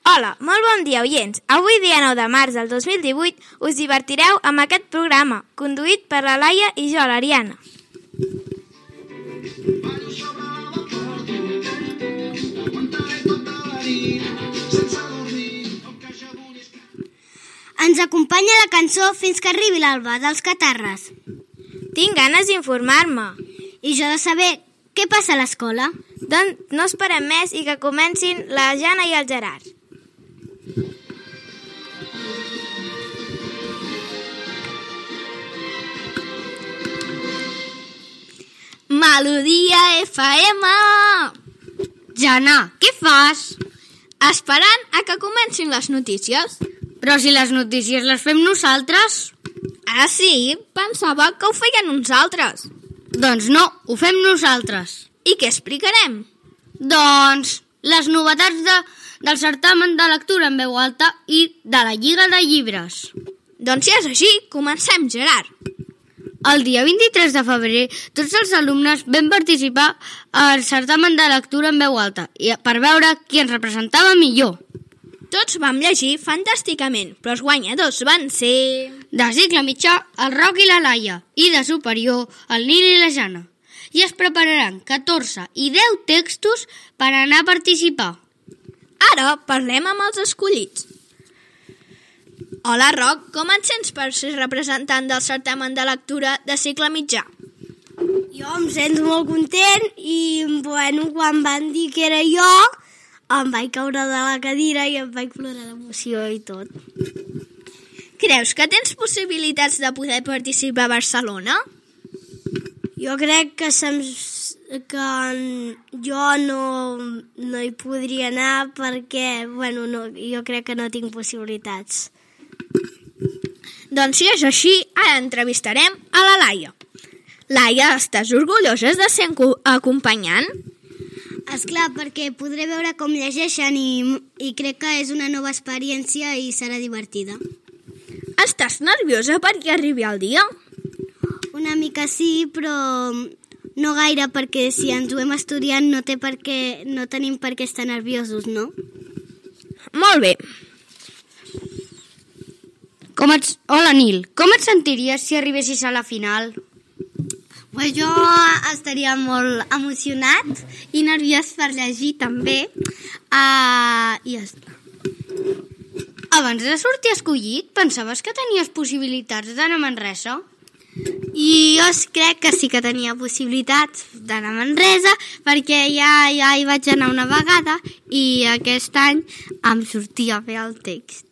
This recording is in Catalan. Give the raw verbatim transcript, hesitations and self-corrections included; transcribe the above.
Hola, molt bon dia, oients. Avui, dia nou de març del dos mil divuit, us divertireu amb aquest programa, conduït per la Laia i jo, l'Ariana. Ens acompanya la cançó Fins que arribi l'alba, dels Catarres. Tinc ganes d'informar-me. I jo de saber què passa a l'escola. Doncs no esperem més i que comencin la Jana i el Gerard. Melodia F M! Jana, què fas? Esperant a que comencin les notícies. Però si les notícies les fem nosaltres. Ah, sí? Pensava que ho feien uns altres. Doncs no, ho fem nosaltres. I què explicarem? Doncs les novetats de, del certamen de lectura en veu alta i de la Lliga de Llibres. Doncs si és així, comencem, Gerard. El dia vint-i-tres de febrer, tots els alumnes vam participar al certamen de lectura en veu alta i per veure qui ens representava millor. Tots vam llegir fantàsticament, però els guanyadors van ser... De cicle mitjà, el Roc i la Laia, i de superior, el Nil i la Jana. I es prepararan catorze i deu textos per anar a participar. Ara parlem amb els escollits. Hola, Roc, com et sents per ser representant del certamen de lectura de cicle mitjà? Jo em sento molt content i, bueno, quan van dir que era jo, em vaig caure de la cadira i em vaig plorar d'emoció i tot. Creus que tens possibilitats de poder participar a Barcelona? Jo crec que, se'm, que jo no, no hi podria anar perquè, bueno, no, jo crec que no tinc possibilitats. Doncs si és així, ara entrevistarem a la Laia. Laia, estàs orgullosa de ser acompanyant? Esclar, perquè podré veure com llegeixen i, i crec que és una nova experiència i serà divertida. Estàs nerviosa perquè arribi el dia? Una mica sí, però no gaire, perquè si ens ho hem estudiat no, té per què, no tenim per què estar nerviosos, no? Molt bé. Com et... Hola, Nil. Com et sentiries si arribessis a la final? Pues jo estaria molt emocionat i nerviós per llegir també. Uh, I ja està. Abans de sortir escollit, pensaves que tenies possibilitats d'anar a Manresa? I jo crec que sí que tenia possibilitats d'anar a Manresa perquè ja, ja hi vaig anar una vegada i aquest any em sortia bé el text.